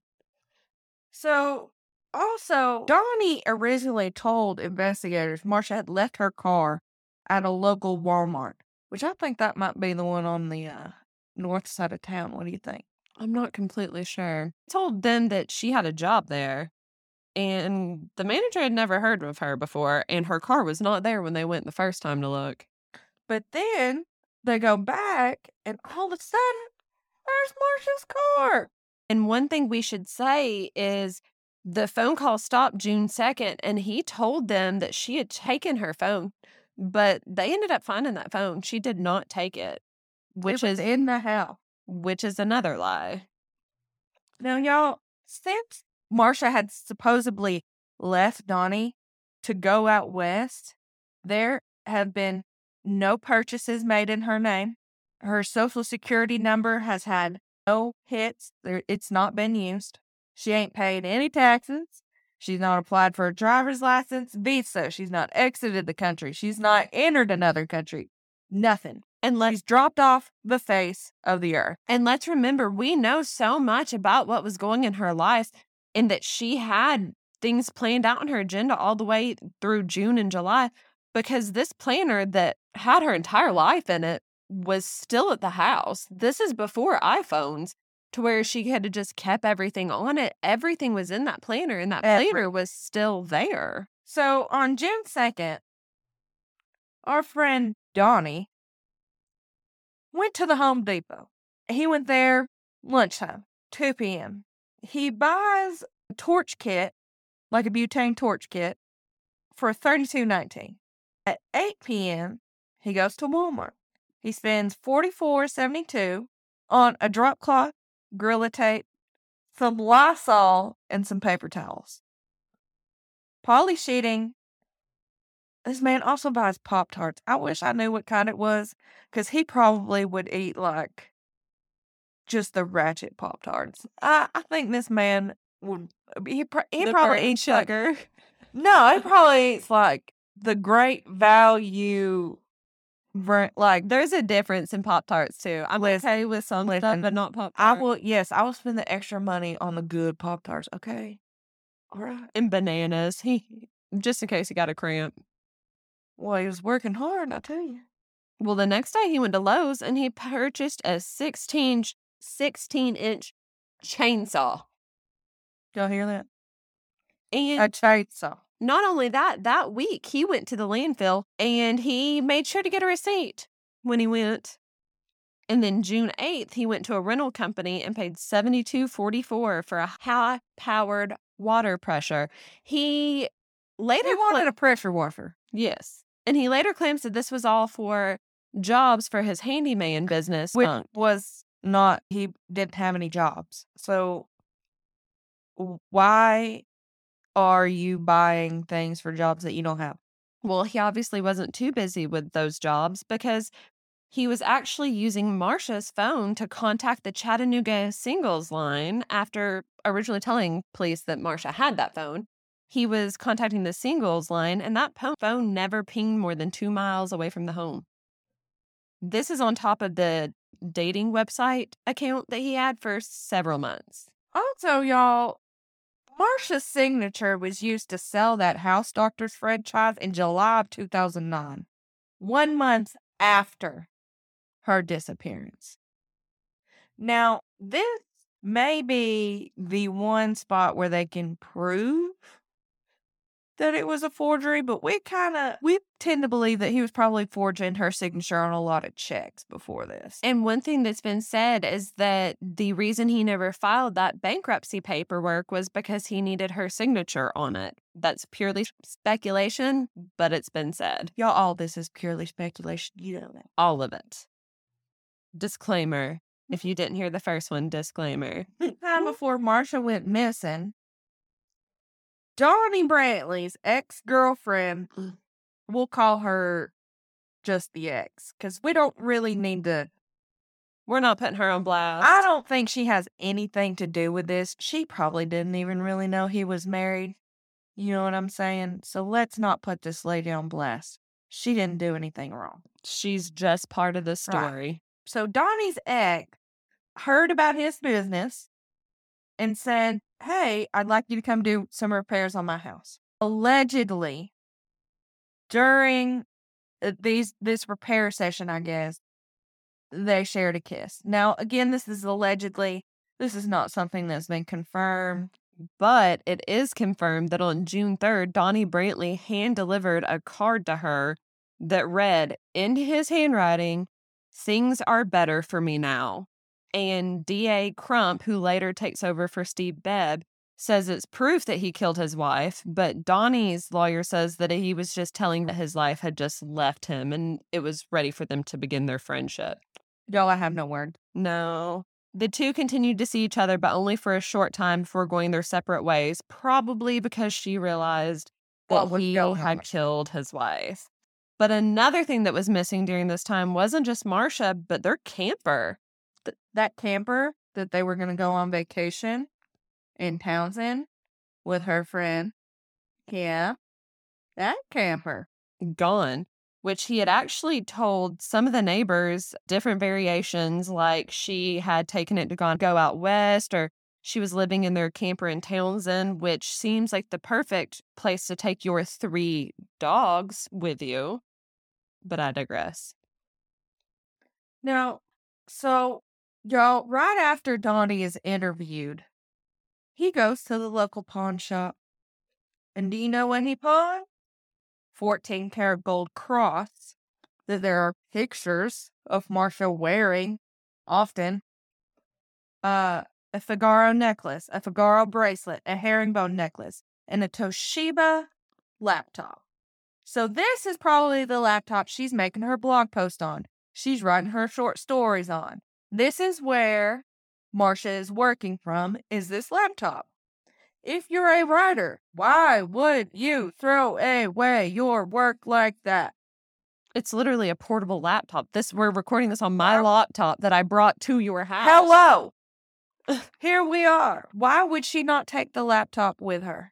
So, also, Donnie originally told investigators Marsha had left her car at a local Walmart, which I think that might be the one on the uh, north side of town. What do you think? I'm not completely sure. I told them that she had a job there. And the manager had never heard of her before, and her car was not there when they went the first time to look. But then they go back, and all of a sudden, there's Marsha's car. And one thing we should say is the phone call stopped June second, and he told them that she had taken her phone, but they ended up finding that phone. She did not take it, which it is in the house, which is another lie. Now, y'all, since Marsha had supposedly left Donnie to go out west, there have been no purchases made in her name. Her social security number has had no hits. It's not been used. She ain't paid any taxes. She's not applied for a driver's license, visa. She's not exited the country. She's not entered another country. Nothing. And let's She's dropped off the face of the earth. And let's remember, we know so much about what was going in her life, and that she had things planned out in her agenda all the way through June and July, because this planner that had her entire life in it was still at the house. This is before iPhones, to where she had just kept everything on it. Everything was in that planner, and that planner was still there. So on June second, our friend Donnie went to the Home Depot. He went there lunchtime, two p.m. He buys a torch kit, like a butane torch kit, for thirty-two nineteen. At eight p.m., he goes to Walmart. He spends forty-four seventy-two on a drop cloth, Gorilla Tape, some Lysol, and some paper towels. Poly sheeting. This man also buys Pop-Tarts. I wish I knew what kind it was, because he probably would eat, like, just the ratchet Pop-Tarts. I, I think this man would, he, he probably eats sugar. Like, no, he probably eats, like, the great value, like, there's a difference in Pop-Tarts, too. I'm listen, okay with some listen, stuff, but not Pop-Tarts. I will, yes, I will spend the extra money on the good Pop-Tarts, okay? All right. And bananas, he just in case he got a cramp. Well, he was working hard, I tell you. Well, the next day he went to Lowe's and he purchased a sixteen inch chainsaw. Y'all hear that? And A chainsaw. not only that, that week he went to the landfill and he made sure to get a receipt when he went. And then June eighth, he went to a rental company and paid seventy-two forty-four for a high-powered water pressure. He later He wanted cla- a pressure washer. yes. And he later claims that this was all for jobs for his handyman business. Which Skunk. was not, he didn't have any jobs. So w- why are you buying things for jobs that you don't have? Well, he obviously wasn't too busy with those jobs because he was actually using Marsha's phone to contact the Chattanooga singles line after originally telling police that Marsha had that phone. He was contacting the singles line, and that po- phone never pinged more than two miles away from the home. This is on top of the dating website account that he had for several months. Also, y'all, Marsha's signature was used to sell that House Doctors franchise in July of two thousand nine, one month after her disappearance. Now, this may be the one spot where they can prove that it was a forgery, but we kind of, we tend to believe that he was probably forging her signature on a lot of checks before this. And one thing that's been said is that the reason he never filed that bankruptcy paperwork was because he needed her signature on it. That's purely speculation, but it's been said. Y'all, all this is purely speculation. You know that. All of it. Disclaimer. If you didn't hear the first one, disclaimer. Time before Marsha went missing, Donnie Brantley's ex-girlfriend, we'll call her just the ex, because we don't really need to. We're not putting her on blast. I don't think she has anything to do with this. She probably didn't even really know he was married. You know what I'm saying? So let's not put this lady on blast. She didn't do anything wrong. She's just part of the story. So Donnie's ex heard about his business and said, hey, I'd like you to come do some repairs on my house. Allegedly, during uh, these this repair session, I guess, they shared a kiss. Now, again, this is allegedly. This is not something that's been confirmed. But it is confirmed that on June third, Donnie Brantley hand-delivered a card to her that read, in his handwriting, "Things are better for me now." And D A Crump, who later takes over for Steve Bebb, says it's proof that he killed his wife, but Donnie's lawyer says that he was just telling that his life had just left him and it was ready for them to begin their friendship. Y'all, I have no word. No. The two continued to see each other, but only for a short time before going their separate ways, probably because she realized What that was he going had on. killed his wife. But another thing that was missing during this time wasn't just Marsha, but their camper. Th- that camper that they were going to go on vacation in Townsend with her friend. Yeah, that camper. Gone, which he had actually told some of the neighbors different variations, like she had taken it to go go out west, or she was living in their camper in Townsend, which seems like the perfect place to take your three dogs with you. But I digress. Now, so, y'all, right after Donnie is interviewed, he goes to the local pawn shop. And do you know what he pawned? fourteen karat gold cross that there are pictures of Marsha wearing often. Uh, a Figaro necklace, a Figaro bracelet, a herringbone necklace, and a Toshiba laptop. So this is probably the laptop she's making her blog post on. She's writing her short stories on. This is where Marsha is working from, is this laptop. If you're a writer, why would you throw away your work like that? It's literally a portable laptop. This we're recording this on my laptop that I brought to your house. Hello. Here we are. Why would she not take the laptop with her?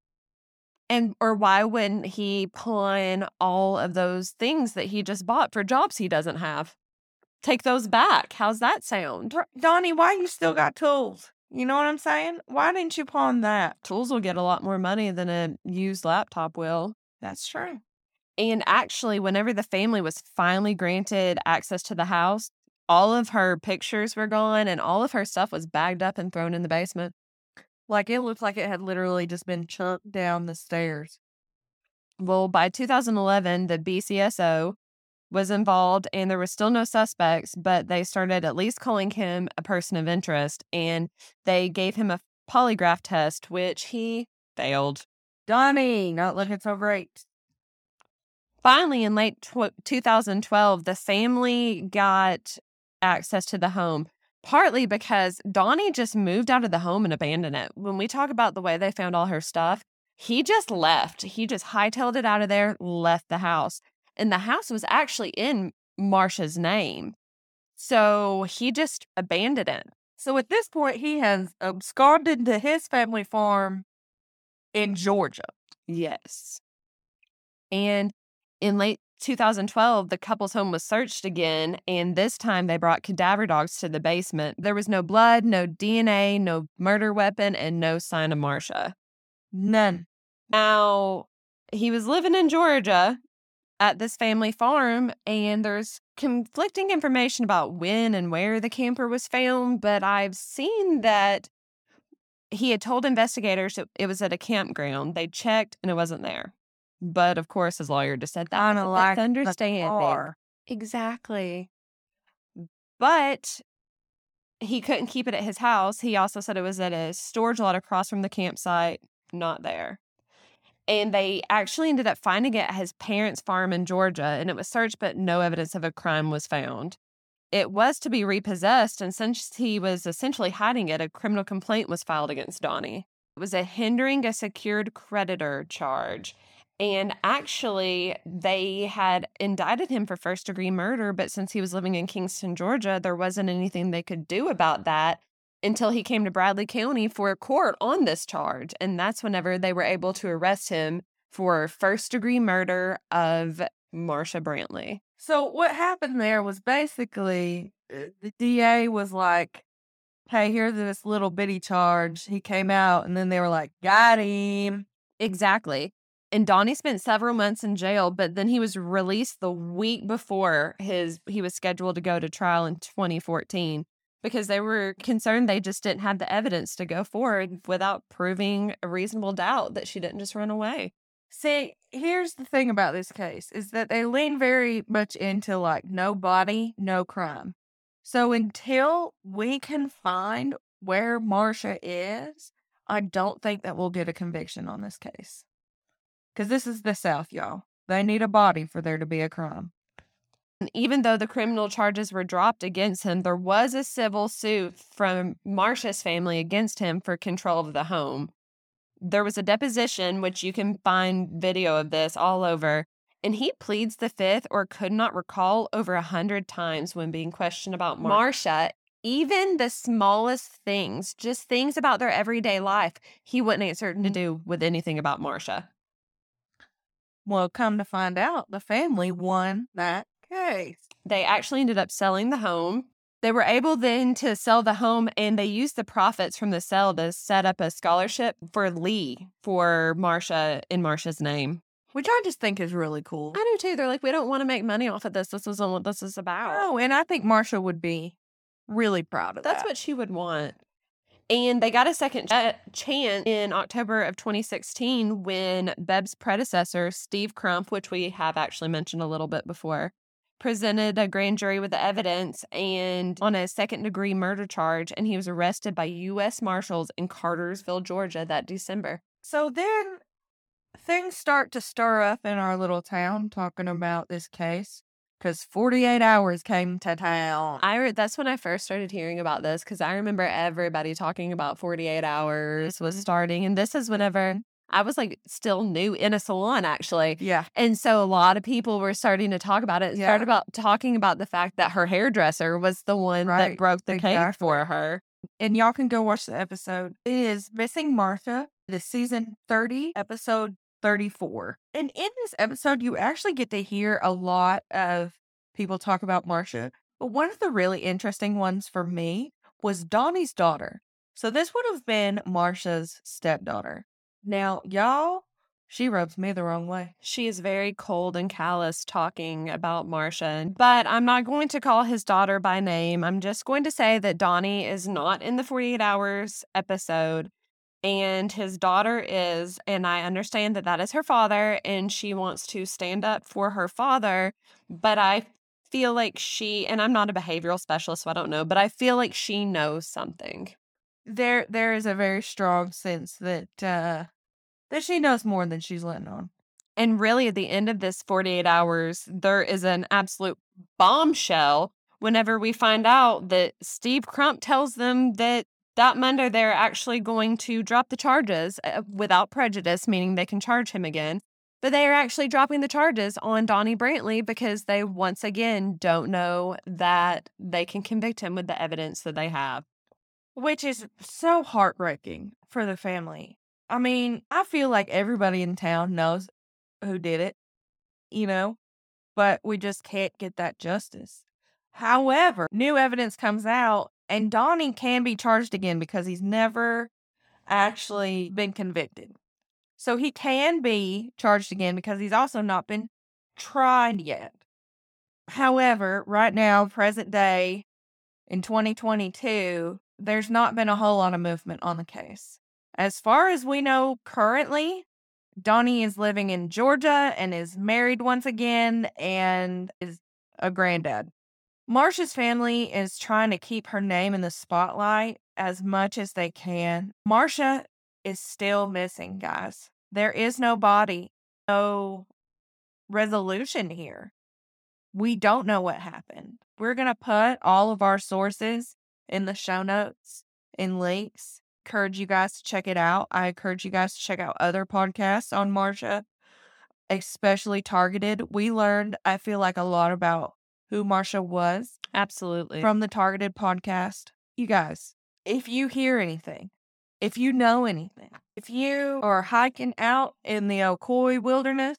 And or why wouldn't he pull in all of those things that he just bought for jobs he doesn't have? Take those back. How's that sound? Donnie, why you still got tools? You know what I'm saying? Why didn't you pawn that? Tools will get a lot more money than a used laptop will. That's true. And actually, whenever the family was finally granted access to the house, all of her pictures were gone and all of her stuff was bagged up and thrown in the basement. Like, it looked like it had literally just been chucked down the stairs. Well, by two thousand eleven, the B C S O was involved and there was still no suspects, but they started at least calling him a person of interest and they gave him a polygraph test, which he failed. Donnie, not looking so great. Finally, in late tw- two thousand twelve, the family got access to the home, partly because Donnie just moved out of the home and abandoned it. When we talk about the way they found all her stuff, he just left. He just hightailed it out of there, left the house. And the house was actually in Marsha's name. So he just abandoned it. So at this point, he has absconded to his family farm in Georgia. Yes. And in late two thousand twelve, the couple's home was searched again, and this time they brought cadaver dogs to the basement. There was no blood, no D N A, no murder weapon, and no sign of Marsha. None. Now, he was living in Georgia at this family farm, and there's conflicting information about when and where the camper was found, but I've seen that he had told investigators that it was at a campground. They checked, and it wasn't there. But, of course, his lawyer just said that. Kinda like That's the understanding. car. Exactly. But he couldn't keep it at his house. He also said it was at a storage lot across from the campsite. Not there. And they actually ended up finding it at his parents' farm in Georgia, and it was searched, but no evidence of a crime was found. It was to be repossessed, and since he was essentially hiding it, a criminal complaint was filed against Donnie. It was a hindering a secured creditor charge. And actually, they had indicted him for first-degree murder, but since he was living in Kingston, Georgia, there wasn't anything they could do about that until he came to Bradley County for court on this charge. And that's whenever they were able to arrest him for first-degree murder of Marsha Brantley. So what happened there was basically uh, the D A was like, hey, here's this little bitty charge. He came out, and then they were like, got him. Exactly. And Donnie spent several months in jail, but then he was released the week before his he was scheduled to go to trial in twenty fourteen because they were concerned they just didn't have the evidence to go forward without proving a reasonable doubt that she didn't just run away. See, here's the thing about this case is that they lean very much into like no body, no crime. So until we can find where Marsha is, I don't think that we'll get a conviction on this case. Because this is the South, y'all. They need a body for there to be a crime. And even though the criminal charges were dropped against him, there was a civil suit from Marsha's family against him for control of the home. There was a deposition, which you can find video of this all over, and he pleads the fifth or could not recall over a hundred times when being questioned about Mar- Marsha. Even the smallest things, just things about their everyday life, he wouldn't answer to do with anything about Marsha. Well, come to find out, the family won that case. They actually ended up selling the home. They were able then to sell the home, and they used the profits from the sale to set up a scholarship for Lee for Marsha in Marsha's name. Which I just think is really cool. I do too. They're like, we don't want to make money off of this. This isn't what this is about. Oh, and I think Marsha would be really proud of That's that. what she would want. And they got a second ch- chance in October of twenty sixteen when Beb's predecessor, Steve Crump, which we have actually mentioned a little bit before, presented a grand jury with the evidence and on a second-degree murder charge, and he was arrested by U S Marshals in Cartersville, Georgia that December. So then things start to stir up in our little town talking about this case. Because forty-eight hours came to town. I re- that's when I first started hearing about this because I remember everybody talking about forty-eight hours was starting. And this is whenever I was like still new in a salon, actually. Yeah. And so a lot of people were starting to talk about it. Yeah. Started about talking about the fact that her hairdresser was the one Right. that broke the Exactly. case for her. And y'all can go watch the episode. It is Missing Martha, the season thirty, episode thirty-four. And in this episode, you actually get to hear a lot of people talk about Marsha. But one of the really interesting ones for me was Donnie's daughter. So this would have been Marsha's stepdaughter. Now, y'all, she rubs me the wrong way. She is very cold and callous talking about Marsha. But I'm not going to call his daughter by name. I'm just going to say that Donnie is not in the forty-eight hours episode. and his daughter is, and I understand that that is her father, and she wants to stand up for her father, but I feel like she, and I'm not a behavioral specialist, so I don't know, but I feel like she knows something. There there is a very strong sense that uh that she knows more than she's letting on. And really, at the end of this forty-eight hours, there is an absolute bombshell whenever we find out that Steve Crump tells them that that Monday they're actually going to drop the charges uh, without prejudice, meaning they can charge him again. But they are actually dropping the charges on Donnie Brantley because they once again don't know that they can convict him with the evidence that they have. Which is so heartbreaking for the family. I mean, I feel like everybody in town knows who did it, you know, but we just can't get that justice. However, new evidence comes out and Donnie can be charged again because he's never actually been convicted. So he can be charged again because he's also not been tried yet. However, right now, present day, in twenty twenty-two, there's not been a whole lot of movement on the case. As far as we know currently, Donnie is living in Georgia and is married once again and is a granddad. Marsha's family is trying to keep her name in the spotlight as much as they can. Marsha is still missing, guys. There is no body, no resolution here. We don't know what happened. We're going to put all of our sources in the show notes and links. Encourage you guys to check it out. I encourage you guys to check out other podcasts on Marsha, especially Targeted. We learned, I feel like, a lot about who Marsha was. Absolutely. From the Targeted podcast. You guys, if you hear anything, if you know anything, if you are hiking out in the Ocoee wilderness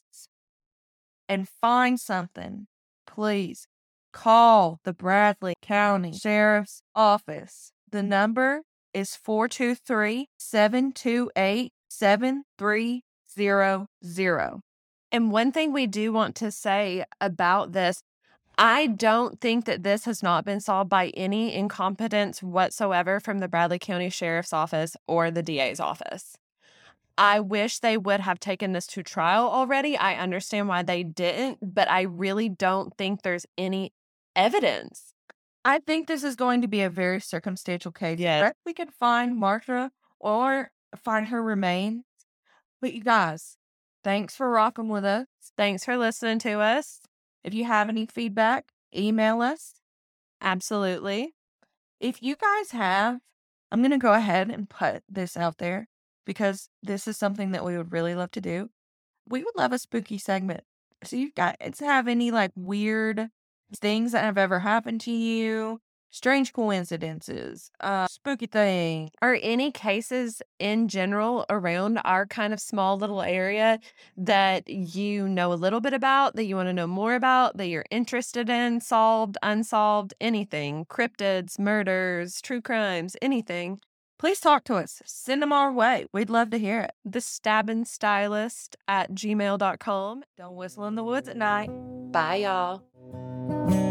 and find something, please call the Bradley County Sheriff's Office. The number is four two three, seven two eight, seven three zero zero. And one thing we do want to say about this, I don't think that this has not been solved by any incompetence whatsoever from the Bradley County Sheriff's Office or the D A's office. I wish they would have taken this to trial already. I understand why they didn't, but I really don't think there's any evidence. I think this is going to be a very circumstantial case. Yes. We could find Marsha or find her remains. But you guys, thanks for rocking with us. Thanks for listening to us. If you have any feedback, email us. Absolutely. If you guys have, I'm going to go ahead and put this out there because this is something that we would really love to do. We would love a spooky segment. So you guys have any like weird things that have ever happened to you, strange coincidences, uh, spooky things, or any cases in general around our kind of small little area that you know a little bit about, that you want to know more about, that you're interested in, solved, unsolved, anything, cryptids, murders, true crimes, anything, please talk to us. Send them our way. We'd love to hear it. The stabbing stylist at gmail dot com. Don't whistle in the woods at night. Bye, y'all.